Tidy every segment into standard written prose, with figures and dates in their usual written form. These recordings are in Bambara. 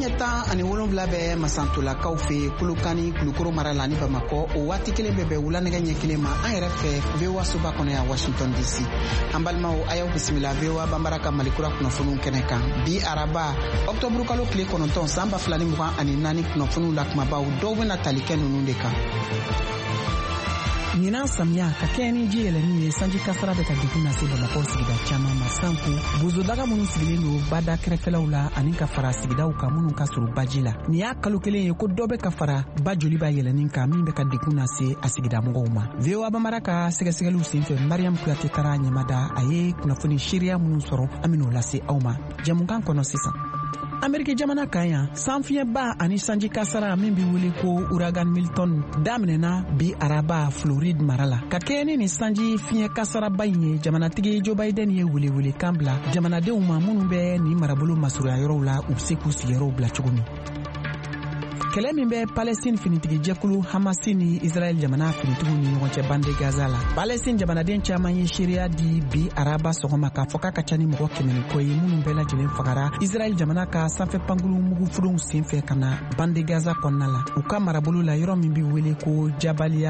ɲɛtan ani 7 bɛ masantolakaw fɛ Kolokani Kulukoro mara la ni Bamakɔ o waati kelen bɛ wulanɛgɛ ɲɛ kelen ma an yɛrɛ fɛ VOA soba kɔnɔ yan Washington DC. An balimaw a y'aw bisimila VOA Banbara ka Malikura kunnafoniw kɛnɛ kan. Bi araba Octobre kalo tile 9 san 2024 kunnafoniw la kumabaw dɔw bɛna tali kɛ ninnu de kan. Ɲinan samiya ka kɛ ni ji yɛlɛni ye sanji kasara bɛ ka degun lase Bamakɔ sigida caman ma sanko bozodaga minnu sigilen don bada kɛrɛfɛlaw la ani ka fara sigidaw kan minnu ka surun baji la. Nin y'a kalo kelen ye ko dɔ bɛ ka fara ba joli b'a yɛlɛnin kan min bɛ ka degun lase a sigida mɔgɔw ma. VOA Banbara ka sɛgɛsɛgɛliw senfɛ Mariam Kuyate taara ɲɛmada a ye kunnafoni seereya minnu sɔrɔ an bɛn'o lase aw ma jamukan kɔnɔ sisan. Ameriki jamana kan yan sanfiɲɛba ani sanji kasara min bɛ wele ko Uragan Milton daminɛna bi araba Floride mara la ka kɛ ni sanji fiɲɛ kasaraba in ye jamanatigi Joe Biden ye welewele kan bila jamanadenw ma minnu bɛ ni marabolo masurunya yɔrɔw la u bɛ se k'u sigiyɔrɔw bila cogo min. Kɛlɛ min bɛ Palestine finitigi jɛkulu Hamasi ni Israel jamana finitigiw ni ɲɔgɔn cɛ bande Gaza la. Palestine jamanaden caman ye seereya di bi araba sɔgɔma k'a fɔ k'a ka ca ni mɔgɔ 100 kɔ ye minnu bɛɛ lajɛlen fagara Israel jamana ka sanfɛ pankulu mugufurenw senfɛ ka na bande Gaza kɔnɔna la. U ka marabolo la yɔrɔ min bɛ wele ko Jabaliya.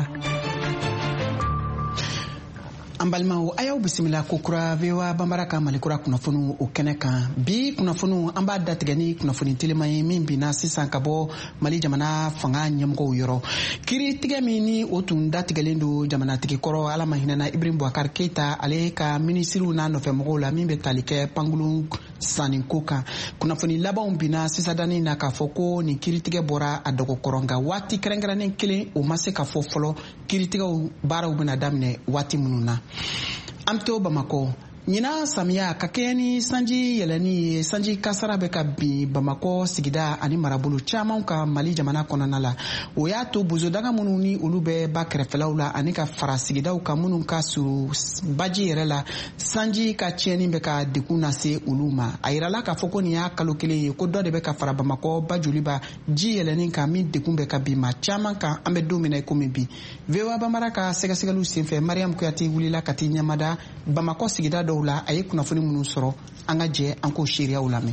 An balimaw a y'aw bisimila ko kura VOA Banbara ka Malikura kunnafoniw o kɛnɛ kan. Bi kunnafoniw an b'a datigɛ ni kunnafoni telima ye min bina sisan ka bɔ Mali jamana fanga ɲɛmɔgɔw yɔrɔ. Kiiritigɛ min ni o tun datigɛlen don jamanatigi kɔrɔ Ala ma hinɛna Ibrahim Boubacar Keita ale ka minisiriw n'a nɔfɛmɔgɔw la min bɛ tali kɛ pankulu sanni ko kan. Kunnafoni labanw bina sisadani na k'a fɔ ko nin kiiritigɛ bɔra a dɔgɔkɔrɔ nka waati kɛrɛnkɛrɛnnen kelen o ma se ka fɔ fɔlɔ kiiritigɛw baaraw bena daminɛ waati minnu na. An to Bamakɔ ɲinan samiya ka kɛ ni sanji yɛlɛni ye sanji kasara bɛ ka bin Bamakɔ sigida ani marabolo caman ka Mali jamana kɔnɔna la o y'a to bozodaga minnu ni olu bɛ ba kɛrɛfɛlaw la ani ka fara sigidaw kan minnu ka surun baji yɛrɛ la sanji ka tiɲɛni bɛ ka degun lase olu ma a yirala k'a fɔ ko nin y'a kalo kelen ye ko dɔ de bɛ ka fara Bamakɔ ba joliba ji yɛlɛni kan min degun bɛ ka bin ma caman kan an bɛ don min na komi bi VOA Banbara ka sɛgɛsɛgɛliw senfɛ Mariam Kuyate wulila ka t'i ɲɛmada Bamakɔ sigida dɔw la a ye kunnafoni minnu sɔrɔ an ka jɛ an k'o seereyaw lamɛn.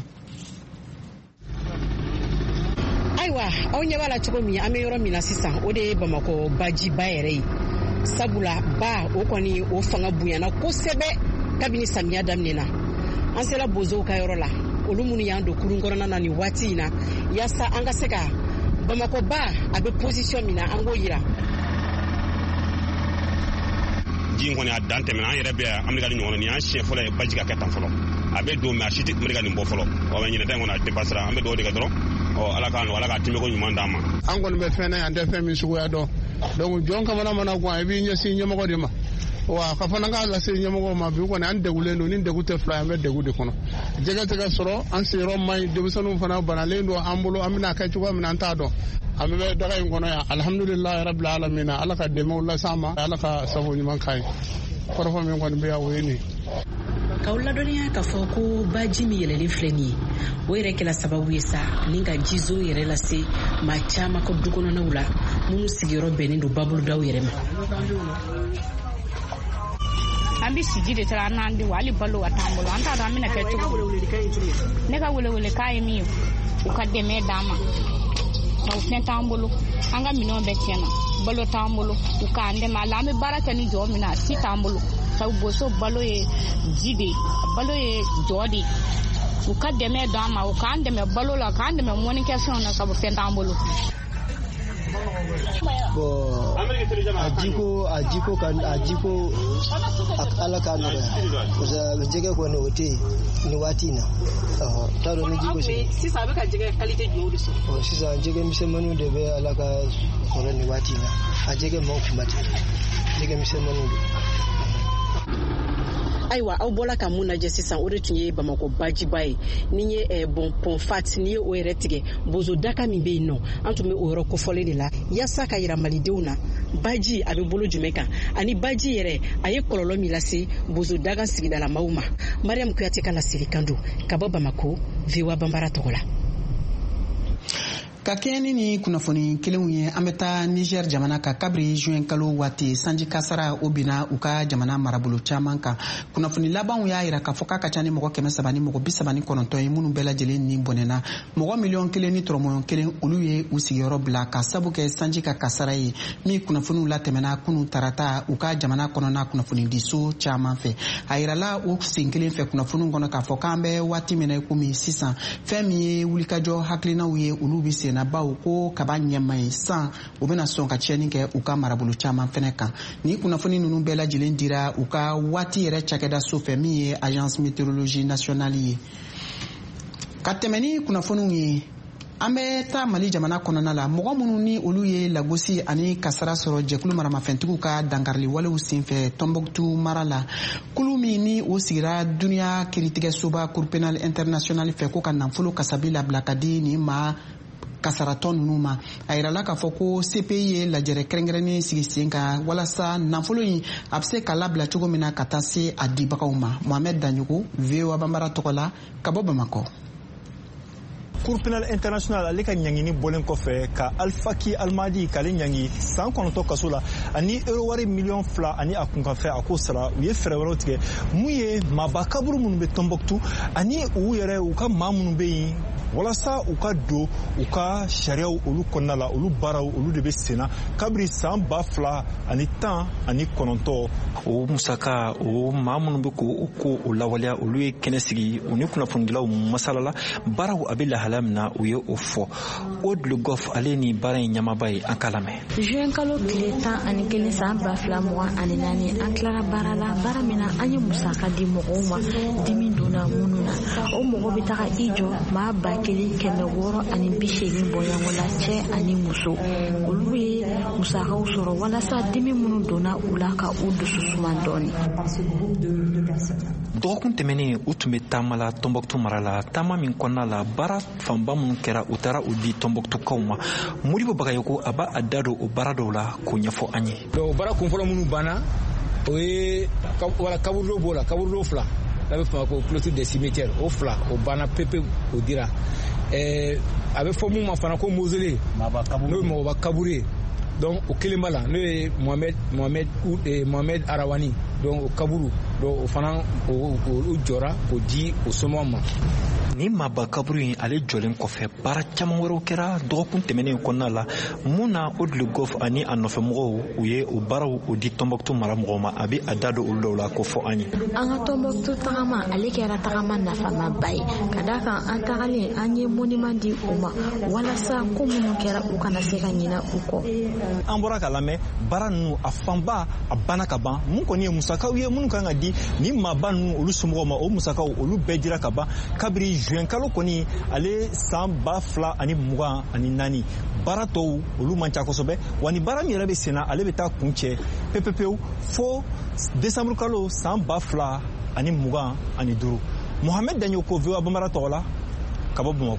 Ayiwa aw ɲɛ b'a la cogo min an bɛ yɔrɔ min na sisan o de ye Bamakɔ bajiba yɛrɛ ye sabula ba o kɔni o fanga bonyana kosɛbɛ kabini samiya daminɛna an sera bozow ka yɔrɔ la olu minnu y'an don kurun kɔnɔna na nin waati in na yaasa an ka se ka Bamakɔ ba a bɛ position min na an k'o yira. Ji kɔni a dan tɛmɛna an yɛrɛ bɛ an bɛ ka nin ɲɔgɔn ni an siɲɛ fɔlɔ ye baji ka kɛ tan fɔlɔ a bɛ don mɛ a si tɛ ka nin bɔ fɔlɔ wa ɲinɛ ta in kɔni a dépassera an bɛ dɔw de kɛ dɔrɔn ala k'a nɔgɔya ala k'a tɛmɛko ɲuman d'an ma. An kɔni bɛ fɛn na yan an tɛ fɛn min suguya dɔn donc jɔn kamana mana gan i b'i ɲɛsin ɲɛmɔgɔ de ma wa ka fana k'a lase ɲɛmɔgɔw ma bi kɔni an degulen don ni degun tɛ fila an bɛ degun de kɔnɔ jɛgɛ tɛ ka sɔrɔ an sigiyɔrɔ man ɲi denmisɛnninw fana banalen don an bolo an bɛna kɛ cogoya min na an t'a dɔn an bɛ daga in kɔnɔ yan alhamdulilayi rabbil alamin ala ka dɛmɛw las'an ma ala ka sababu ɲuman k'a ye kɔrɔfɔ min kɔni bɛ yan o ye nin. K'aw ladɔnniya k'a fɔ ko baji min yɛlɛlen filɛ nin ye o yɛrɛ kɛla sababu ye sa ni ka jizo yɛrɛ lase maa caman ka du kɔnɔnaw la minnu sigiyɔrɔ bɛnnen don babuludaw yɛrɛ ma. An bɛ siji de taara an n'an denw hali balo ka t'an bolo an t'a dɔn an bɛna kɛ cogo ne ka welewelekan ye min ye u ka dɛmɛ d'an ma nka o fɛn t'an bolo an ka minɛnw bɛɛ tiɲɛna balo t'an bolo u k'an dɛmɛ a la an bɛ baara kɛ ni jɔ min na a si t'an bolo sabu boso balo ye ji de ye balo ye jɔ de ye u ka dɛmɛ d'an ma u k'an dɛmɛ balo la k'an dɛmɛ mɔnikɛfɛnw na sabu fɛn t'an bolo. Ajiko ala ka nɔgɔya parce que jɛgɛ kɔni o tɛ yen ni waati in na t'a dɔn ni jiko sisan a bɛ ka jɛgɛ qualité jumɛnw de sɔrɔ sisan jɛgɛ misɛnmaninw de bɛ ala ka sɔrɔ ni waati in na a jɛgɛ man kunba tɛ jɛgɛ misɛnmaninw de. Ayiwa aw bɔla ka mun lajɛ sisan o de tun ye Bamakɔ bajiba ye ni ye pɔnfat ni ye o yɛrɛ tigɛ bozo daka min bɛ yen nɔ an tun bɛ o yɔrɔ kofɔlen de la yaasa ka yira malidenw na baji a bɛ bolo jumɛn kan ani baji yɛrɛ a ye kɔlɔlɔ min lase bozo daga sigidalamaw ma. Mariam Kuyate ka laseli kan don ka bɔ Bamakɔ VOA Banbara tɔgɔ la. ka kɛɲɛ ni kunnafoni kelenw ye an bɛ taa Niger jamana ka kabiri juin kalo waati sanji kasara o bina u ka jamana marabolo caman kan. Kunnafoni labanw y'a yira k'a fɔ k'a ka ca ni mɔgɔ 130 ni mɔgɔ 39 ye minnu bɛɛ lajɛlen ni bɔnɛna. Mɔgɔ 1,1 ni tɔrɔmɔɲɔ 1 olu ye u sigiyɔrɔ bila ka sabu kɛ sanji ka kasara ye min kunnafoniw latɛmɛna kunu tarata u ka jamana kɔnɔna kunnafoni diso caman fɛ. A yirala o sen kelen fɛ kunnafoniw kɔnɔ k'a fɔ k'an bɛ waati min na komi sisan fɛn min ye wulikajɔ hakilinaw ye olu bɛ sen na baw ko kaba ɲɛma ye san u bɛna sɔn ka tiɲɛni kɛ u ka marabolo caman fɛnɛ kan. Ni kunnafoni ninnu bɛɛ lajɛlen dira u ka waati yɛrɛ cakɛda so fɛ min ye agence météorologie nationale ye. Ka tɛmɛ ni kunnafoniw ye an bɛ taa Mali jamana kɔnɔna la mɔgɔ minnu ni olu ye lagosi ani kasara sɔrɔ jɛkulu maramafɛntigiw ka dankarili walew senfɛ Tombouctou mara la kulu min ni o sigira duniya kiiritigɛsoba Cour pénale internationale fɛ ko ka nafolo kasabi labila ka di nin ma kasaratɔ ninnu ma. A yirala k'a fɔ ko CPI ye lajɛrɛ kɛrɛnkɛrɛnnen sigi sen kan walasa nafolo in a bɛ se ka labila cogo min na ka taa se a dibagaw ma. Mohamed Danyogo VOA Bambara tɔgɔ la ka bɔ Bamakɔ. Cour pénale internationale ale ka ɲangini bɔlen kɔfɛ ka Alfaki Almadi k'ale ɲangi san 9 kaso la ani euro wari miliyɔn 2 ani a kunkanfɛ a k'o sara u ye fɛɛrɛ wɛrɛw tigɛ mun ye maaba kaburu minnu bɛ Tombouctou ani u yɛrɛ u ka maa minnu bɛ yen walasa u ka don u ka sariyaw olu kɔnɔna la olu baaraw olu de bɛ senna kabiri san 2010 ani 9 o musaka o maa minnu bɛ ko o lawaleya olu ye kɛnɛ sigi u ni kunnafonidilaw masalala baaraw a bɛ lahala min na u ye o fɔ Aude Goff ale ni baara in ɲamaba ye an k'a lamɛn. Juin kalo tile 11 san 2024 an tilara baara la baara min na an ye musaka di mɔgɔw ma dimi donna minnu na o mɔgɔ bɛ taga i jɔ maa 1680 bɔɲɔgɔn la cɛ ani muso olu ye musakaw sɔrɔ walasa dimi minnu donna u la ka u dusu suma dɔɔni. Dɔgɔkun tɛmɛnen u tun bɛ taama la Tombouctou mara la taama min kɔnɔna la baara fanba minnu kɛra u taara u di Tombouctoukaw ma Modibo Bagayoko a b'a da don o baara dɔw la k'o ɲɛfɔ an ye. Donc o baara kunfɔlɔ minnu banna o ye kaburu b'o la kaburu 2 n'a bɛ fɔ ko clôture des cimetières o 2 o banna pepe o dira a bɛ fɔ mun ma fana ko mausolée n'o ye mɔgɔba kaburu ye donc o kelen b'a la n'o ye Mohamed Arawani donc o kaburu donc o fana o jɔra k'o di o somɔgɔw ma. Ni maaba kaburu in ale jɔlen kɔfɛ baara caman wɛrɛw kɛra dɔgɔkun tɛmɛnen kɔnɔna la mun na Aude Goff ani a nɔfɛmɔgɔw u ye o baaraw o di Tombouctou maramɔgɔw ma a bɛ a da don olu dɔw la k'o fɔ an ye. An ka Tombouctou tagama ale kɛra tagama nafamaba ye ka d'a kan an tagalen an ye monument di u ma walasa ko minnu kɛra u kana se ka ɲinɛ u kɔ. An bɔra k'a lamɛn baara ninnu a fanba a banna ka ban mun kɔni ye musakaw ye minnu kan ka di ni maaba ninnu olu somɔgɔw ma o musakaw olu bɛɛ dira ka ban kabiri juin kalo kɔni ale san 2024 baara tɔw olu man ca kosɛbɛ wa ni baara min yɛrɛ bɛ senna ale bɛ taa kun cɛ pepepewu fo décembre kalo san 2025. Mohamed Danyoko VOA Bambara tɔgɔ la ka bɔ Bamakɔ.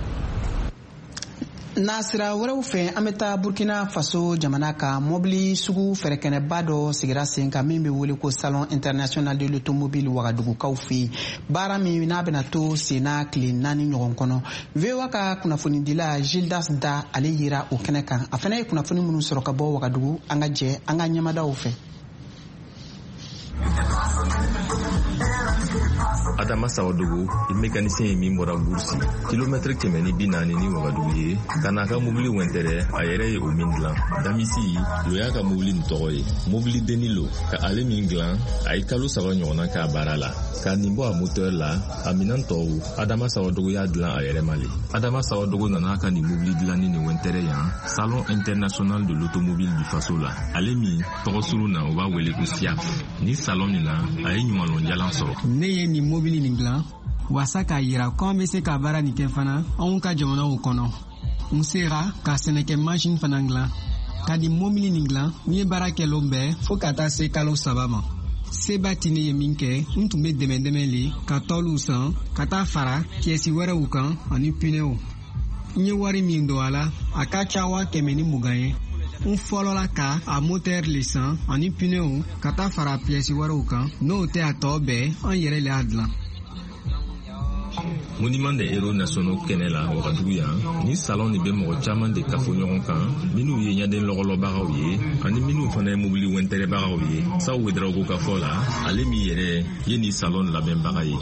Nasira wɛrɛw fɛ an bɛ taa Burkina Faso jamana ka mobili sugu fɛrɛkɛnɛba dɔ sigira sen kan min bɛ wele ko Salon International de l'Automobile Wagadugukaw fɛ yen baara min n'a bɛna to senna tile 4 ɲɔgɔn kɔnɔ. VOA ka kunnafonidila Gildas Da ale yira o kɛnɛ kan a fana ye kunnafoni minnu sɔrɔ ka bɔ Wagadugu an ka jɛ an ka ɲɛmadaw fɛ. Adama Sawadogo mécanicien ye min bɔra Bursi kilomètre 140 ni Wagadugu ye ka n'a ka mobili wɛntɛrɛ a yɛrɛ ye o min dilan Damisi lo y'a ka mobili nin tɔgɔ ye mobili denilo ka ale min dilan a ye kalo 3 ɲɔgɔnna k'a baara la ka nin bɔ a moteur la a minan tɔw Adama Sawadogo y'a dilan a yɛrɛ ma le Adama Sawadogo nana ka nin mobili dilanni ni wɛntɛrɛ yan Salon International de l'Automobile du Faso la ale min tɔgɔ suru na o b'a wele ko SIAF ni salon nin la a ye ɲumanlonjalan sɔrɔ. Ne ye nin mobili nin dilan wasa k'a yira ko an bɛ se ka baara nin kɛ fana anw ka jamanaw kɔnɔ n sera ka sɛnɛkɛ machine fana dilan ka nin mobili nin dilan n ye baara kɛlɛw bɛɛ fo ka taa se kalo 3 ma seba ti ne ye min kɛ n tun bɛ dɛmɛ le ka tɔliw san ka taa fara pièces wɛrɛw kan ani pneus n ye wari min don a la a ka ca 120 ye n fɔlɔla ka a moteur le san ani pneus ka taa fara pièces wɛrɛw kan n'o tɛ a tɔ bɛɛ an yɛrɛ le y'a dilan. monument des héros nationaux kɛnɛ la wagadugu yan ni salon ni bɛ mɔgɔ caman de kafo ɲɔgɔn kan minnu ye ɲaden lɔgɔlɔbagaw ye ani minnu fana ye mobili wɛntɛrɛbagaw ye saw wedrago ka fɔ la ale min yɛrɛ ye ni salon labɛnbaga ye.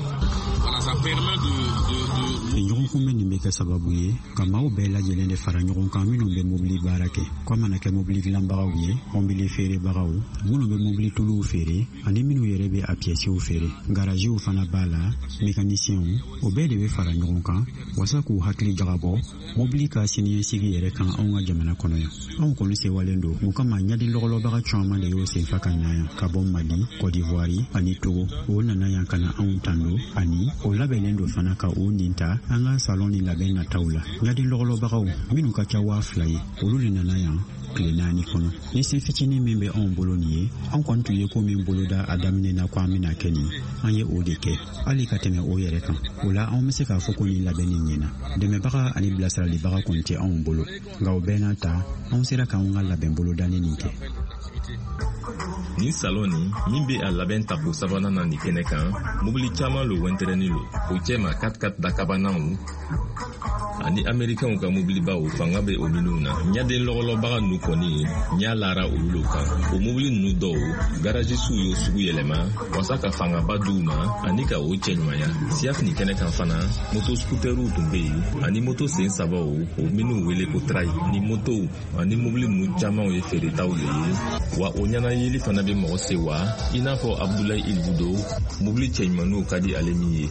ɲɔgɔn kunbɛn nin bɛ kɛ sababu ye ka maaw bɛɛ lajɛlen de fara ɲɔgɔn kan minnu bɛ mobili baara kɛ ko mana kɛ mobili dilanbagaw ye mobili feerebagaw minnu bɛ mobili tuluw feere ani minnu yɛrɛ bɛ a pièces feere garaziw fana b'a la mécaniciens o bɛɛ de bɛ fara ɲɔgɔn kan wasa k'u hakili jagabɔ mobili ka siniɲɛsigi yɛrɛ kan anw ka jamana kɔnɔ yan anw kɔni sewalen don mun kama ɲadi lɔgɔlɔbaga caman de y'o senfa ka na yan ka bɔ Mali Côte d'Ivoire ani Togo o nana yan ka na anw tando ani o labɛnnen don fana ka o nin ta an ka salon ni labɛn nataw la ɲadi lɔgɔlɔbagaw minnu ka kɛ 2,000 ye olu de nana yan tile 4 kɔnɔ ni se fitinin min bɛ anw bolo nin ye an kɔni tun ye ko min boloda a daminɛ na ko an bɛna kɛ nin an ye o de kɛ hali ka tɛmɛ o yɛrɛ kan o la anw bɛ se k'a fɔ ko nin labɛn nin ɲɛna dɛmɛbaga ani bilasiralibaga kɔni tɛ anw bolo nka o bɛɛ n'a ta anw sera k'anw ka labɛn bolodani nin kɛ. Ni salon ni min bɛ a labɛn tako sabanan na ni kɛnɛ kan mobili caman lo wɛntɛrɛni lo o cɛ ma 4x4 dakabanaw ani américains ka mobilibaw fanga bɛ o minnu na ɲaden lɔgɔlɔbaga ninnu kɔni ɲa lara olu lo kan o mobili ninnu dɔw garagisiw y'o sugu yɛlɛma wasa ka fangaba d'u ma ani ka o cɛɲumanya siaf ni kɛnɛ kan fana moto scooteriw tun bɛ yen ani moto sen sabaw o minnu wele ko trai ni motow ani mobili ninnu camanw ye feeretaw le ye wa o ɲanayeli fana bɛ mɔgɔ sewa i n'a fɔ Abdoulaye Ilbudo mobili cɛɲumaniw ka di ale min ye.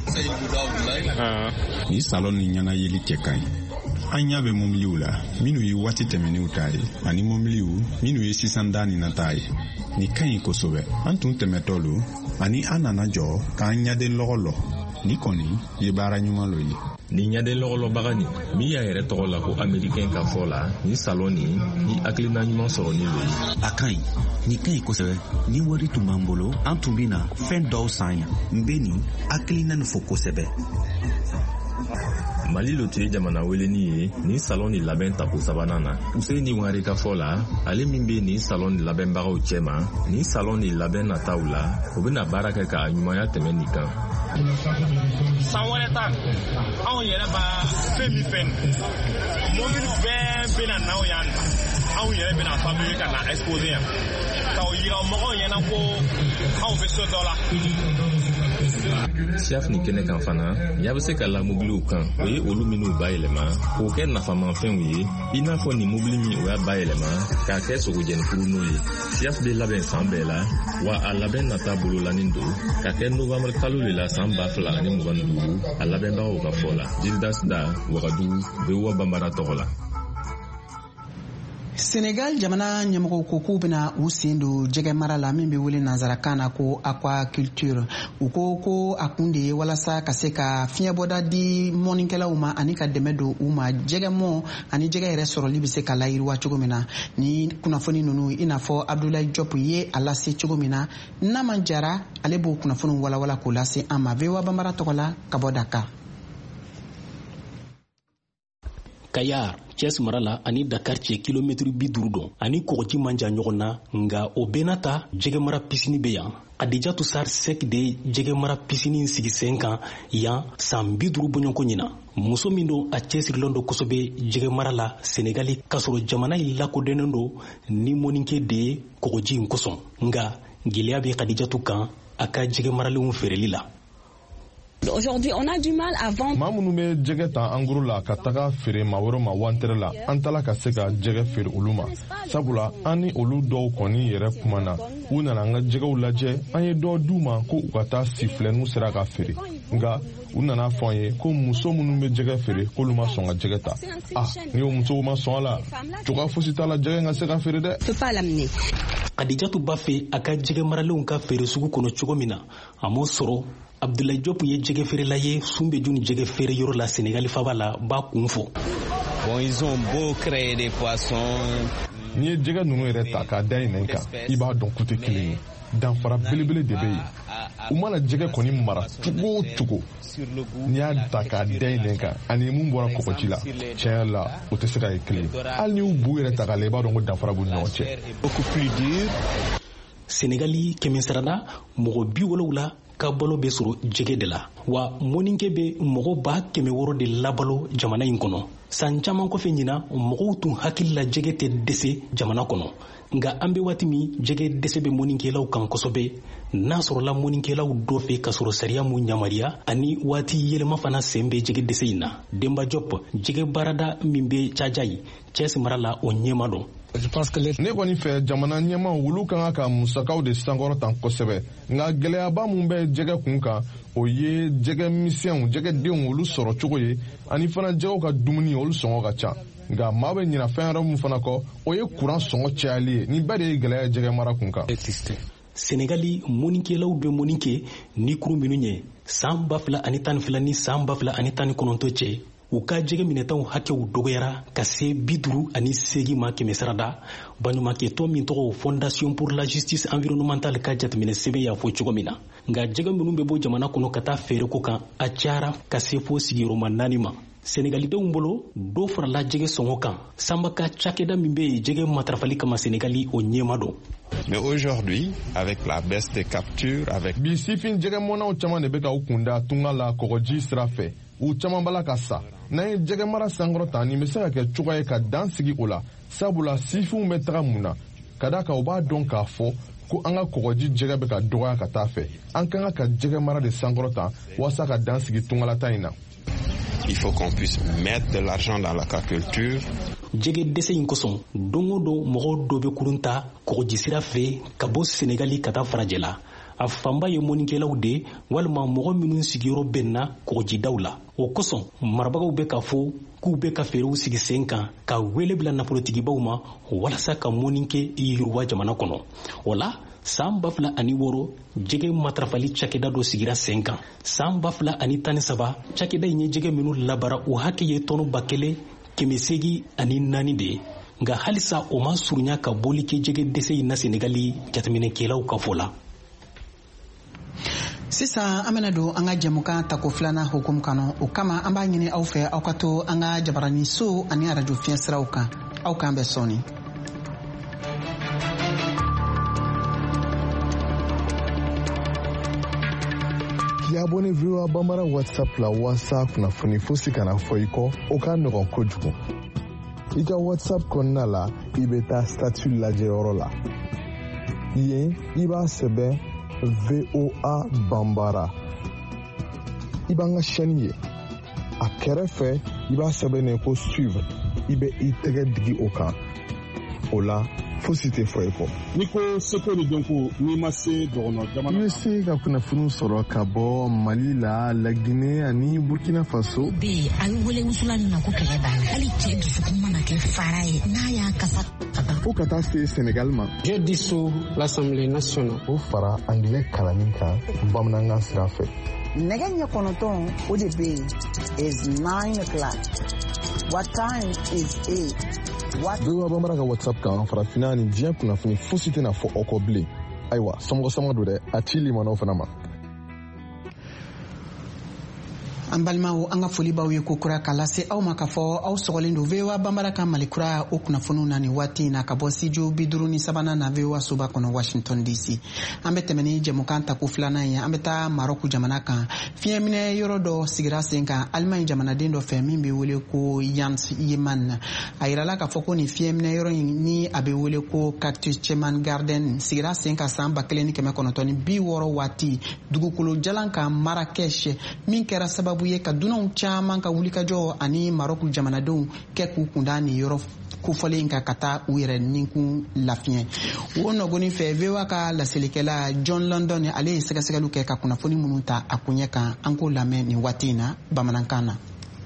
Ni salon ni ɲanayeli cɛ ka ɲi an ɲa bɛ mobiliw la minnu ye waati tɛmɛnenw ta ye ani mobiliw minnu ye sisan da ni nata ye ni ka ɲi kosɛbɛ an tun tɛmɛtɔ lo ani an nana jɔ k'an ɲaden lɔgɔ lɔ ni kɔni ye baara ɲuman lo ye. Ni ɲaden lɔgɔlɔbaga ni min y'a yɛrɛ tɔgɔ la ko américain ka fɔ la ni salon ni hakilina ɲuman sɔrɔ ni lo ye. A ka ɲi ni ka ɲi kosɛbɛ ni wari tun b'an bolo an tun bɛ na fɛn dɔw san yan n bɛ nin hakilina nin fɔ kosɛbɛ. Mali lo tun ye jamana weleni ye ni salon ni labɛn tako sabanan na Useni Wari ka fɔ la ale min bɛ ni salon ni labɛnbagaw cɛma ni salon ni labɛn nataw la o bɛna baara kɛ k'a ɲumanya tɛmɛ nin kan. San wɛrɛ ta anw yɛrɛ b'a fɛn min fɛn mobili bɛɛ bɛna n'aw yan anw yɛrɛ bɛna fabriquer ka na exposer yan k'aw yira mɔgɔw ɲɛna ko anw bɛ so dɔ la. Siaf ni kɛnɛ kan fana ɲa bɛ se ka la mobiliw kan o ye olu minnu bayɛlɛma k'o kɛ nafamafɛnw ye i n'a fɔ ni mobili min o y'a bayɛlɛma k'a kɛ sogojɛni furuno ye. Siaf bɛ labɛn fan bɛɛ la wa a labɛn nata bololanin don ka kɛ novembre kalo de la san 2025 a labɛnbagaw ka fɔ la. Gildas Da Wagadugu VOA Bambara tɔgɔ la. Senegal jamana ɲɛmɔgɔw ko k'u bɛna u sen don jɛgɛ mara la min bɛ wele nanzarakan na ko aquaculture u ko a kun de ye walasa ka se ka fiɲɛbɔda di mɔnikɛlaw ma ani ka dɛmɛ don u ma jɛgɛ mɔ ani jɛgɛ yɛrɛ sɔrɔli bɛ se ka layiriwa cogo min na ni kunnafoni ninnu i n'a fɔ Abdoulaye Diop ye a lase cogo min na n'a man jara ale b'o kunnafoni walawala k'o lase an ma VOA Bambara tɔgɔ la ka bɔ Dakar. Kayar Thiès mara la ani Dakar cɛ kilomètre 50 dɔn ani kɔgɔji man jan ɲɔgɔn na nga o bɛɛ n'a ta jɛgɛ mara pisini bɛ yan. Adijatu Sar Sek de jɛgɛ mara pisini sigi sen kan yan san 50 bɔɲɔgɔnko ɲina. Muso min don a cɛsirilen don kosɛbɛ jɛgɛ mara la Senegali k'a sɔrɔ jamana in lakodɔnnen don ni mɔnikɛ de ye kɔgɔji in kosɔn nga gɛlɛya bɛ Adijatu kan a ka jɛgɛ maralenw feereli la. Aujourd'hui, on a du mal à vendre. Maa minnu bɛ jɛgɛ ta en gros la ka taga feere maa wɛrɛ ma wantere la an tala ka se ka jɛgɛ feere olu ma sabula an ni olu dɔw kɔni yɛrɛ kuma na u nana an ka jɛgɛw lajɛ an ye dɔ d'u ma ko u ka taa sifilɛniw sera ka feere nka u nana fɔ an ye ko muso minnu bɛ jɛgɛ feere k'olu ma sɔn ka jɛgɛ ta ni o musow ma sɔn a la cogoya fosi t'a la jɛgɛ ka se ka feere dɛ. Adijatu b'a fɛ a ka jɛgɛ maralenw ka feere sugu kɔnɔ cogo min na a m'o sɔrɔ. Abdoulaye Diop ye jɛgɛ feerela ye sun bɛ jun jɛgɛ feere yɔrɔ la Sénégal faba la b'a kun fɔ. Bon, ils ont beau créer des poissons. N'i ye jɛgɛ ninnu yɛrɛ ta k'a da yen kan i b'a dɔn k'u tɛ kelen ye danfara belebele de bɛ yen u mana jɛgɛ kɔni mara cogo o cogo n'i y'a ta k'a da yen kan ani mun bɔra kɔgɔji la tiɲɛ la o tɛ se ka ye kelen hali n'i y'u bu yɛrɛ ta k'a la i b'a dɔn ko danfara b'u ni ɲɔgɔn cɛ. Sénégali kɛmɛ sarada mɔgɔ 70 ka balo be sɔrɔ jɛgɛ de la wa mɔninkɛ be mɔgɔ 100,000 de labalo jamana in kɔnɔ. San caman kɔfɛ ɲina mɔgɔw tun hakili la jɛgɛ tɛ dɛsɛ jamana kɔnɔ nga an be waati min jɛgɛ dɛsɛ be mɔninkɛlaw kan kosɛbɛ n'a sɔrɔla mɔninkɛlaw dɔ fɛ ka sɔrɔ sariya mun yamariya ani waati yɛlɛma fana sen be jɛgɛ dɛsɛ in na. Denba Jɔp jɛgɛ baarada min be Cajayi Cɛsi mara la o ɲɛma dɔn. ne kɔni fɛ jamana ɲɛmaw olu kan ka musakaw de sankɔrɔ tan kosɛbɛ nka gwɛlɛyaba mun bɛ jɛgɛ kun kan o ye jɛgɛ misɛnw jɛgɛdenw olu sɔrɔ cogo ye ani fana jɛgɛw ka dumuni olu sɔngɔ ka ca nka maa bɛ ɲina fɛn wɛrɛ mun fana kɔ o ye kuran sɔngɔ cayali ye nin bɛɛ de ye gwɛlɛya jɛgɛ mara kun kan. Senegali mɔninkɛlaw be mɔni kɛ ni kurun minnu ye san 2012 ni san 2019 cɛ u ka jɛgɛ minɛtaw hakɛw dɔgɔyara ka se 58 ma kɛmɛ sarada. Baɲumankɛtɔn min tɔgɔ Fondation pour la Justice Environnementale ka jateminɛ sɛbɛn y'a fɔ cogo min na. Nka jɛgɛ minnu bɛ bɔ jamana kɔnɔ ka taa feere ko kan a cayara ka se fo sigiyɔrɔma 4 ma. Senegalidenw bolo dɔ farala jɛgɛ sɔngɔ kan. Sanba ka cakɛda min bɛ jɛgɛ matarafali kama Senegali o ɲɛma dɔn. Mais aujourd'hui, avec la baisse des captures, avec... Bi sifin jɛgɛ mɔnaw caman de bɛ ka u kunda tunga la kɔgɔji sira fɛ. U caman bala ka sa. N'an ye jɛgɛ mara sankɔrɔ ta nin bɛ se ka kɛ cogoya ye ka dan sigi o la. Sabula sifinw bɛ taga mun na. Ka da kan u b'a dɔn k'a fɔ ko an ka kɔgɔji jɛgɛ bɛ ka dɔgɔya ka taa fɛ. An kan ka jɛgɛ mara de sankɔrɔ ta walasa ka dan sigi tungalata in na. Il faut qu'on puisse mettre de l'argent dans l'aquaculture. Jɛgɛ dɛsɛ in kosɔn don o don mɔgɔ dɔ bɛ kurun ta kɔgɔji sira fɛ ka bɔ Senegali ka taa Farajɛ la. A fanba ye mɔninkɛlaw de walima mɔgɔ minnu sigiyɔrɔ bɛnna kɔgɔjidaw la. O kosɔn marabagaw bɛ ka fɔ k'u bɛ ka feerew sigi sen kan ka wele bila nafolotigibaw ma walasa ka mɔninkɛ yiriwa jamana kɔnɔ. O la san 2006 jɛgɛ matarafali cakɛda dɔ sigira sen kan. San 2013 cakɛda in ye jɛgɛ minnu labara o hakɛ ye tɔnɔ 1,804 de ye. Nka halisa o ma surunya ka boli kɛ jɛgɛ dɛsɛ in na Senegali jateminɛkɛlaw ka fɔ la. Sisan an bɛna don an ka jɛmukan tako filanan hukumu kɔnɔ o kama an b'a ɲini aw fɛ aw ka to an ka jabarani so ani arajo fiɲɛ siraw kan aw k'an bɛ sɔɔni. K'i abonné VOA Bambara WhatsApp la walasa kunnafoni fosi kana fɔ i kɔ o ka nɔgɔn kojugu. I ka WhatsApp kɔnɔna la i bɛ taa statut lajɛyɔrɔ la. Yen i b'a sɛbɛn VOA Bambara. I b'an ka chaîne ye. A kɛrɛfɛ i b'a sɛbɛnnen ko suivre. I bɛ i tɛgɛ digi o kan. O la fosi tɛ fɔ i kɔ. N'i ko seko ni dɔnko n'i ma se dɔgɔnɔ jamana. I bɛ se ka kunnafoni sɔrɔ ka bɔ Mali la, Laginɛ ani Burkina Faso. Bi a bɛ wele wusulan na ko kɛlɛ b'a la. Hali cɛ dusukun mana kɛ fara ye n'a y'a kasa. Fo ka taa se Sénégal ma. Je dissous l'Assemblée nationale. O fara anglais kalanni kan bamanankan sira fɛ. Nɛgɛ ɲɛ 9 o de bɛ yen is 9 o'clock. What time is it? VOA Bambara ka WhatsApp kan farafinna ni diɲɛ kunnafoni fosi tɛna fɔ aw kɔ bilen. Ayiwa samɔgɔsama don dɛ a ci limanaw fana ma. An balimaw an ka foli b'aw ye ko kura k'a lase aw ma k'a fɔ aw sɔgɔlen don VOA Bambara ka malikura o kunnafoniw na nin waati in na ka bɔ studio 53 na VOA soba kɔnɔ Washington DC. An bɛ tɛmɛ ni jɛmukan tako filanan ye an bɛ taa Marɔku jamana kan fiɲɛminɛ yɔrɔ dɔ sigira sen kan Alimaɲi jamanaden dɔ fɛ min bɛ wele ko Jans Yeman. A yirala k'a fɔ ko nin fiɲɛminɛ yɔrɔ in ni a bɛ wele ko Cactus Cheman Garden sigira sen kan san 1960 waati dugukolo jalan kan Marrakech min kɛra sababu ye ka dunanw caman ka wulikajɔ ani Marɔku jamanadenw kɛ k'u kunda nin yɔrɔ kofɔlen kan ka taa u yɛrɛ ninkun lafiɲɛ. O nɔgɔnin fɛ VOA ka laselilikɛla John London ale ye sɛgɛsɛgɛliw kɛ ka kunnafoni minnu ta a kuɲɛ kan an k'o lamɛn nin waati in na bamanankan na.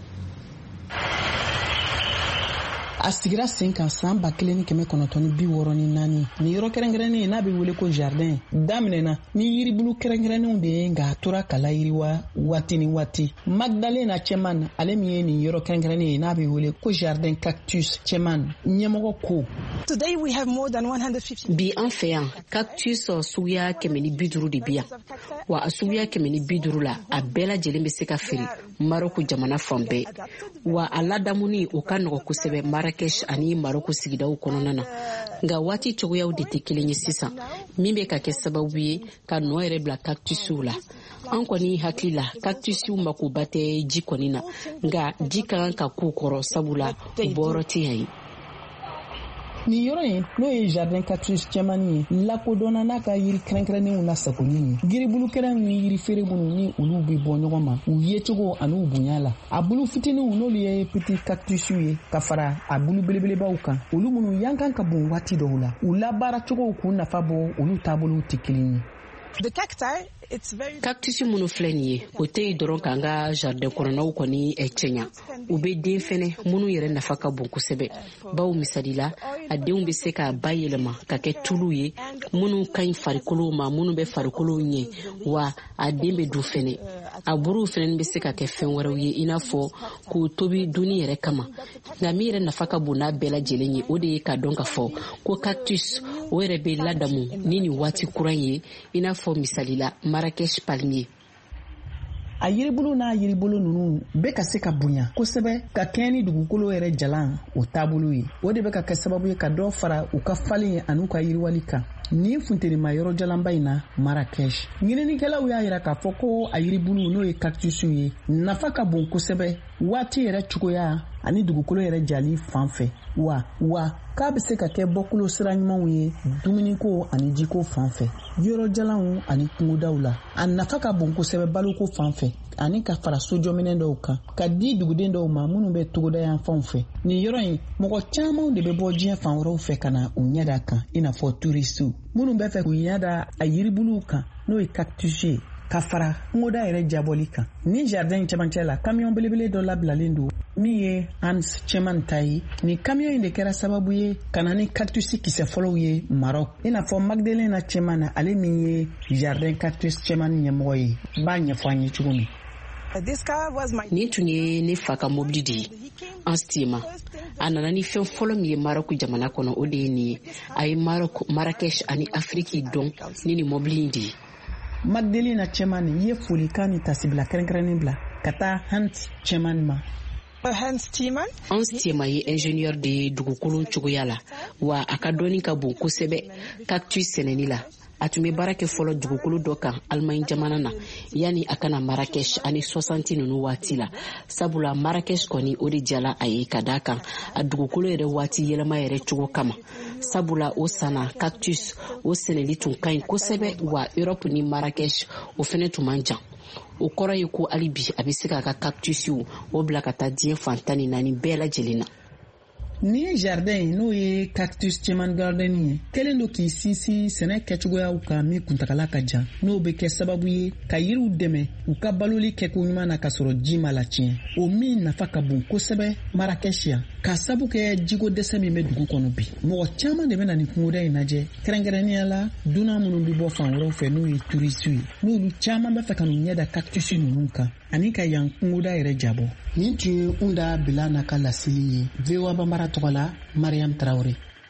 A sigira sen kan san 1964 nin yɔrɔ kɛrɛnkɛrɛnnen n'a bɛ wele ko jardin daminɛna ni yiribulu kɛrɛnkɛrɛnnenw de ye nka a tora ka layiriwa waati ni waati. Magdalena Cheman ale min ye nin yɔrɔ kɛrɛnkɛrɛnnen ye n'a bɛ wele ko jardin Cactus Cheman ɲɛmɔgɔ ko. Today we have more than 150. Bi an fɛ yan cactus suguya 150 de bi yan wa a suguya 150 la a bɛɛ lajɛlen bɛ se ka feere Marɔku jamana fan bɛɛ wa a ladamuni o ka nɔgɔ kosɛbɛ Marrakech ani Marɔku sigidaw kɔnɔna na nka waati cogoyaw de tɛ kelen ye sisan min bɛ ka kɛ sababu ye ka nɔ yɛrɛ bila cactusiw la an kɔni hakili la cactusiw makoba tɛ ji kɔni na nga ji ka kan ka k'u kɔrɔ sabula u bɔyɔrɔ tɛ yan ye. Ni yɔrɔ in n'o ye jardin cactus cɛmanni ye lakodɔnna n'a ka yiri kɛrɛnkɛrɛnnenw lasagoli ye yiribulukɛrɛnw ni yiri feere minnu ni olu bɛ bɔ ɲɔgɔn ma u yecogo ani u bonya la a bulu fitininw n'olu ye petit cactusiw ye ka fara a bulu belebelebaw kan olu minnu yan kan ka bon waati dɔw la u labaaracogow k'u nafa bɔ olu taabolow tɛ kelen ye. cactus minnu filɛ nin ye o tɛ yen dɔrɔn k'an ka jardin kɔnɔnaw kɔni cɛɲa u bɛ den fɛnɛ minnu yɛrɛ nafa ka bon kosɛbɛ bawo misali la a denw bɛ se ka bayɛlɛma ka kɛ tulu ye minnu ka ɲi farikolo ma minnu bɛ farikolo ɲɛ wa a den bɛ dun fɛnɛ a buruw fɛnɛ bɛ se ka kɛ fɛn wɛrɛw ye i n'a fɔ k'u tobi dunni yɛrɛ kama nka min yɛrɛ nafa ka bon n'a bɛɛ lajɛlen ye o de ye ka dɔn ka fɔ ko cactus o yɛrɛ bɛ ladamu ni nin waati kura ye i n'a fɔ misali la Marrakech palmier. A yiribulu n'a yiribolo ninnu bɛ ka se ka bonya kosɛbɛ ka kɛɲɛ ni dugukolo yɛrɛ jalan o taabolo ye o de bɛ ka kɛ sababu ye ka dɔ fara u ka falen an'u ka yiriwali kan ni funtenima yɔrɔ jalanba in na Marrakech ɲininikɛlaw y'a yira k'a fɔ ko a yiribulu n'o ye cactusiw ye nafa ka bon kosɛbɛ waati yɛrɛ cogoya ani dugukolo yɛrɛ jali fan fɛ wa k'a bɛ se ka kɛ bɔkolo sira ɲumanw ye dumuniko ani jiko fan fɛ yɔrɔ jalanw ani kungodaw la a nafa ka bon kosɛbɛ baloko fan fɛ ani ka fara sojɔminɛ dɔw kan ka di duguden dɔw ma minnu bɛ togoda yan fanw fɛ nin yɔrɔ in mɔgɔ caman de bɛ bɔ diɲɛ fan wɛrɛw fɛ ka na u ɲɛda kan i n'a fɔ turisiw minnu bɛ fɛ k'u ɲɛda a yiribuluw kan n'o ye cactus ye ka fara kungoda yɛrɛ jabɔli kan ni jardin cɛmancɛ la kamiyon belebele dɔ labilalen don min ye Hans Cɛman ta ye ni kamiyon in de kɛra sababu ye ka na ni cactus kisɛ fɔlɔw ye Maroc i n'a fɔ Magdalena Cɛman ale min ye jardin cactus cɛman ɲɛmɔgɔ ye b'a ɲɛfɔ an ye cogo min. Nin tun ye ne fa ka mobili de ye an stima a nana ni fɛn fɔlɔ min ye Maroc jamana kɔnɔ o de ye nin ye a ye Marrakech ani Afriki dɔn ni nin mobili in de ye. Magdalena Cɛman ye folikan ni tasibila kɛrɛnkɛrɛnnen bila ka taa Hans Cɛman ma. Hans Cɛman ye ingénieur de ye dugukolo cogoya la wa a ka dɔnni ka bon kosɛbɛ cactus sɛnɛni la. A tun bɛ baara kɛ fɔlɔ dugukolo dɔ kan Allemagne jamana na yani a kana Marrakech ani 60 ninnu waati la sabula Marrakech kɔni o de jala a ye ka da kan a dugukolo yɛrɛ waati yɛlɛma yɛrɛ cogo kama sabula o sana cactus o sɛnɛli tun ka ɲi kosɛbɛ wa Europe ni Marrakech o fɛnɛ tun man jan o kɔrɔ ye ko hali bi a bɛ se k'a ka cactusiw o bila ka taa diɲɛ fan 14 bɛɛ lajɛlen na. Ni ye jardin n'o ye cactus cɛman garden ye kelen do k'i sinsin sɛnɛ kɛcogoyaw kan min kuntagala ka jan n'o bɛ kɛ sababu ye ka yiriw dɛmɛ u ka baloli kɛko ɲuman na ka sɔrɔ ji ma latiɲɛ o min nafa ka bon kosɛbɛ Marrakech yan ka sabu kɛ jiko dɛsɛ min bɛ dugu kɔnɔ bi mɔgɔ caman de bɛ na ni kungoda in lajɛ kɛrɛnkɛrɛnnenya la dunan minnu bɛ bɔ fan wɛrɛw fɛ n'o ye turisiw ye n'olu caman bɛ fɛ ka n'u ɲɛda cactus ninnu kan ani ka yan kungoda yɛrɛ jabɔ. Nin tun ye Unda Bilana ka lasili ye VOA Bambara tɔgɔ la Mariam Traoré.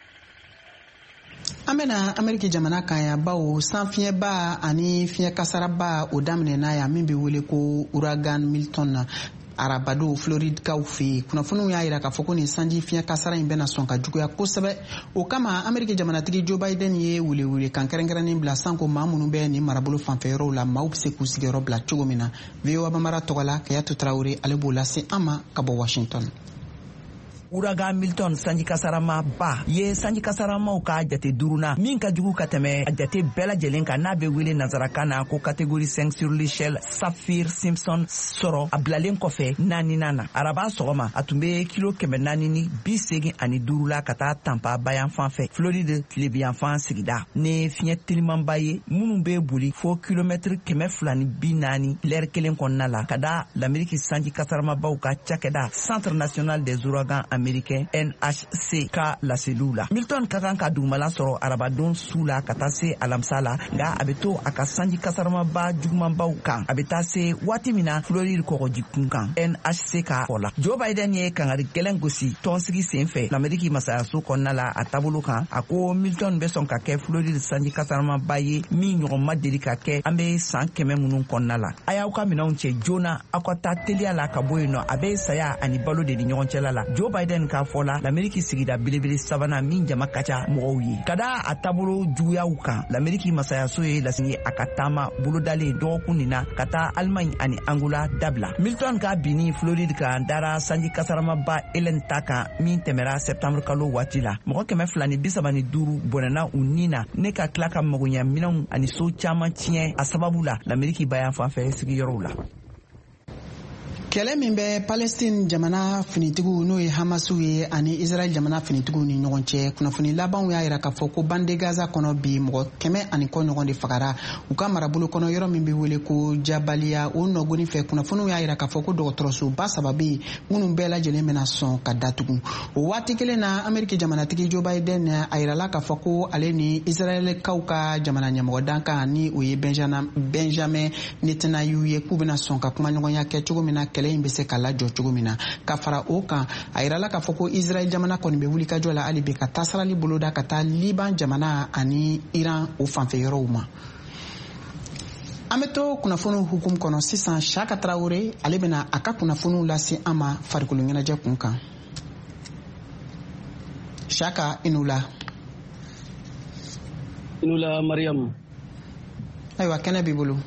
An bɛna Ameriki jamana kan yan bawo sanfiɲɛba ani fiɲɛ kasaraba o daminɛna yan min bɛ wele ko Ouragan Milton na arabado Floride kaw fɛ kunnafoniw y'a yira k'a fɔ ko nin sanji fiɲɛ kasara in bɛna sɔn ka juguya kosɛbɛ o kama Ameriki jamanatigi Joe Biden ye welewele kan kɛrɛnkɛrɛnnen bila sanko maa minnu bɛ nin marabolo fanfɛyɔrɔw la maaw bɛ se k'u sigiyɔrɔ bila cogo min na VOA Bambara tɔgɔ la Kayatu Traoré ale b'o lase an ma ka bɔ Washington. Ouragan Milton sanji kasarama ba ye sanji kasaramaw ka jate duruna min ka jugu ka tɛmɛ a jate bɛɛ lajɛlen kan n'a bɛ wele nazarakan na ko catégorie 5 sur l'échelle Saffir-Simpson sɔrɔ a bilalen kɔfɛ naaninan na araba sɔgɔma a tun bɛ kilo 485 la ka taa Tampa bayanfan fɛ Floride tilebiyanfan sigida ni fiɲɛ telimanba ye minnu bɛ boli fo kilomètre 240 l'heure kelen kɔnɔna la ka da l'Amérique sanji kasaramabaw ka cakɛda Centre national des ouragans américain NHC ka laseliw la Milton ka kan ka dugumala sɔrɔ arabadon su la ka taa se alamisa la nka a bɛ to a ka sanji kasaramaba jugumanbaw kan a bɛ taa se waati min na Floride kɔgɔjikun kan NHC ka fɔ la Joe Biden ye kangari gɛlɛn gosi tɔnsigi sen fɛ l'Amérique masayaso kɔnɔna la a taabolo kan a ko Milton bɛ sɔn ka kɛ Floride sanji kasaramaba ye min ɲɔgɔn ma deli ka kɛ an bɛ san 100 minnu kɔnɔna la a y'aw ka minɛnw cɛ joona aw ka taa teliya la ka bɔ yen nɔ a bɛ saya ani balo de ni ɲɔgɔn cɛla la Joe Biden Biden k'a fɔ la l'Ameriki sigida belebele sabanan min jama ka ca mɔgɔw ye ka da a taabolo juguyaw kan l'Ameriki masayaso ye lasigi a ka taama bolodalen dɔgɔkun nin na ka taa Allemagne ani Angola dabila. Milton ka binni Floride kan dara sanji kasaramaba Helen ta kan min tɛmɛra septembre kalo waati la. Mɔgɔ 235 bɔnɛna u ni na ne ka tila ka magoɲɛ minɛnw ani so caman tiɲɛ a sababu la l'Ameriki bayan fanfɛ sigiyɔrɔw la. Kɛlɛ min bɛ Palestine jamana finitigiw n'o ye Hamasiw ye ani Israel jamana finitigiw ni ɲɔgɔn cɛ kunnafoni labanw y'a yira k'a fɔ ko bande Gaza kɔnɔ bi mɔgɔ 100 ani kɔ ɲɔgɔn de fagara u ka marabolo kɔnɔ yɔrɔ min bɛ wele ko Jabaliya o nɔgɔni fɛ kunnafoniw y'a yira k'a fɔ ko dɔgɔtɔrɔsoba 3 bɛ yen minnu bɛɛ lajɛlen bɛna sɔn ka datugu o waati kelen na Ameriki jamanatigi Joe Biden a yirala k'a fɔ ko ale ni Israelikaw ka jamana ɲɛmɔgɔ dankan ni o ye Benjamin Netanyahu ye k'u bɛna sɔn ka kuma ɲɔgɔnya kɛ cogo min na kɛlɛ in bɛ se ka lajɔ cogo min na ka fara o kan a yirala k'a fɔ ko Israel jamana kɔni bɛ wuli ka jɔ la hali bi ka tasarali boloda ka taa Liban jamana ani Iran o fanfɛ yɔrɔw ma. An bɛ to kunnafoniw hukumu kɔnɔ sisan Shaka Traore ale bɛna a ka kunnafoniw lase an ma farikolo ɲɛnajɛ kun kan. Shaka inula Mariam. Ayiwa kɛnɛ b'i bolo.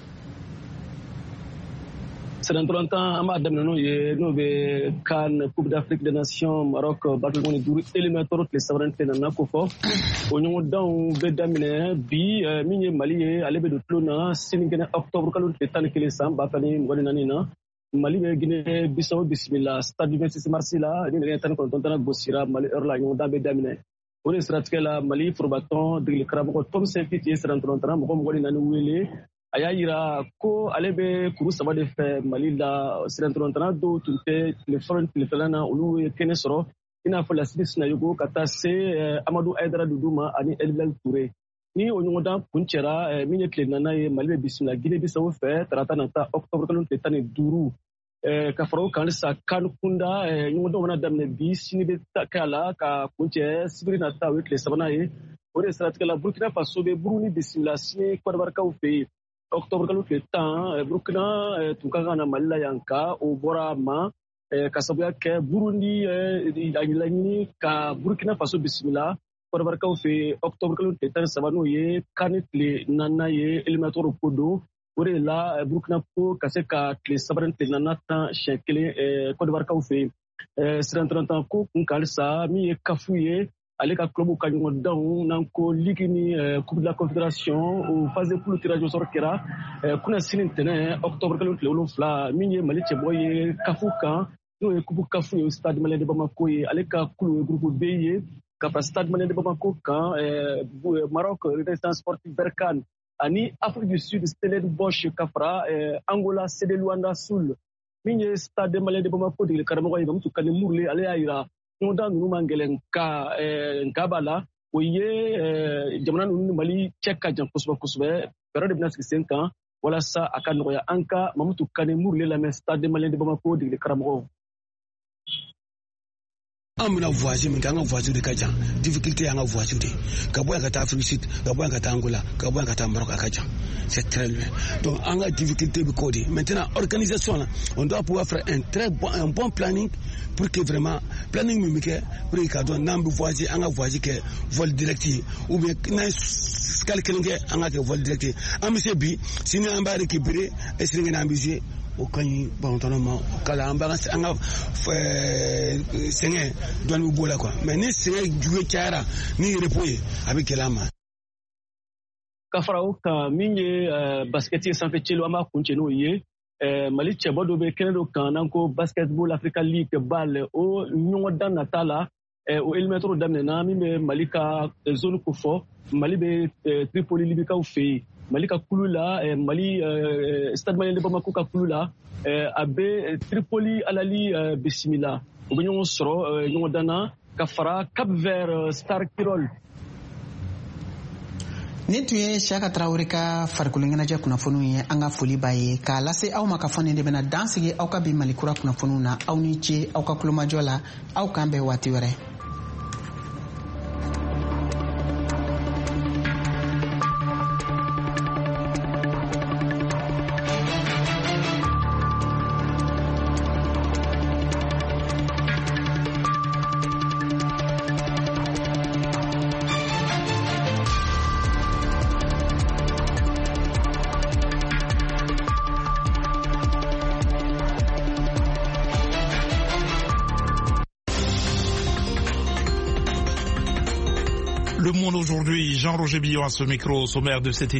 Serantorantan an b'a daminɛ n'o ye n'o bɛ CAN Coupe d'Afrique des Nations Maroc bakilekɔni 5 éliminatoire tile sabanan tile nana ko fɔ o ɲɔgɔndanw bɛ daminɛ bi min ye Mali ye ale bɛ don tulon na sinikɛnɛ octobre kalo tile 11 san 2024 na Mali bɛ Guinée Bissau bisimila stade 26 mars la ni nɛgɛ 19 gosira Mali heure la ɲɔgɔndan bɛ daminɛ o de siratigɛ la Mali forobatɔn degeli karamɔgɔ Tom Sankey ye serantorantan mɔgɔ 24 wele a y'a yira ko ale bɛ kuru 3 de fɛ Mali la serantorantan dɔw tun tɛ tilefɛla na olu ye kɛnɛ sɔrɔ i n'a fɔ Lasidi Sinayogo ka taa se Amadou Aïdara Doudou ma ani Elibel Touré ni o ɲɔgɔndan kun cɛra min ye tile 4 ye Mali bɛ bisimila Guinée Bissau fɛ tarata nata octobre kalo tile 15 ka fara o kan halisa CAN kunda ɲɔgɔndanw bɛna daminɛ bi sini bɛ kɛ a la ka kun cɛ sibiri nata o ye tile 3 ye o de siratigɛ la Burkina Faso bɛ Burundi bisimila sini Côte d'Ivoirekaw fɛ yen octobre kalo tile 10 Burkina tun ka kan na Mali la yan ka o bɔra ma ka sabuya kɛ Burundi a laɲini ka Burkina Faso bisimila Côte d'Ivoirekaw fɛ octobre kalo tile 13 n'o ye CAN tile 4 ye éliminatoire ko don o de la Burkina ko ka se ka tile 3 tile 4 tan siɲɛ kelen Côte d'Ivoirekaw fɛ serantorantan ko kun ka halisa min ye kafu ye ale ka club ka ɲɔgɔndanw n'an ko ligue ni coupe de la confédération o phase de poule tirage au sort kɛra kunna sini ntɛnɛn octobre kalo tile 7 min ye Mali cɛbɔ ye kafu kan n'o ye coupe kafu ye stade malien de Bamako ye ale ka kulu ye groupe B ye ka fara stade malien de Bamako kan Maroc Renaissance sportive Berkane ani Afrique du Sud Stellenbosch ka fara Angola CD Luanda Sul min ye stade malien de Bamako de karamɔgɔ ye Mamutu Kane Mourle ale y'a yira ɲɔgɔndan ninnu man gɛlɛn nka b'a la o ye jamana ninnu ni Mali cɛ ka jan kosɛbɛ fɛɛrɛ de bɛna sigi sen kan walasa a ka nɔgɔya an ka Mamutu Kane Mourle lamɛn stade malien de Bamako degeli karamɔgɔw. An bɛna voyage min kɛ an ka voyage de ka jan difficulté y'an ka voyage de ka bɔ yan ka taa Afrique Sud ka bɔ yan ka taa Angola ka bɔ yan ka taa Maroc a ka jan c'est très loin donc an ka difficulté bɛ k'o de maintenant organisation là on doit pouvoir faire un bon planning pour que vraiment planning min bɛ kɛ pour que ka dɔn n'an bɛ voyage an ka voyage kɛ vol direct ye ou bien n'an ye escale kelen kɛ an ka kɛ vol direct ye an bɛ se bi sini an b'a récupérer et sini an bɛ jouer o ka ɲi balontannaw ma kala an ka sɛgɛn dɔɔni bɛ b'o la quoi mais ni sɛgɛn juguya cayara ni repos ye a bɛ gɛlɛya ma. ka fara o kan min ye basket ye sanfɛ celu an b'a kun cɛ n'o ye Mali cɛbɔ dɔ bɛ kɛnɛ dɔ kan n'an ko basketball Africa League bal o ɲɔgɔndan nata la o éliminatoire daminɛna min bɛ Mali ka zone ko fɔ Mali bɛ Tripoli Libikaw fɛ yen Mali ka kulu la Mali stade malien de Bamako ka kulu la a bɛ Tripoli Alali bisimila u bɛ ɲɔgɔn sɔrɔ ɲɔgɔndan na ka fara Cap Vert Star Kirol. Nin tun ye Shaka Traore ka farikolo ɲɛnajɛ kunnafoniw ye an ka foli b'a ye k'a lase aw ma ka fɔ nin de bɛna dan sigi aw ka bi Mali kura kunnafoniw na aw ni ce aw ka kulomajɔ la aw k'an bɛn waati wɛrɛ. Le Monde aujourd'hui, Jean-Roger Billon à ce micro, au sommaire de cette édition.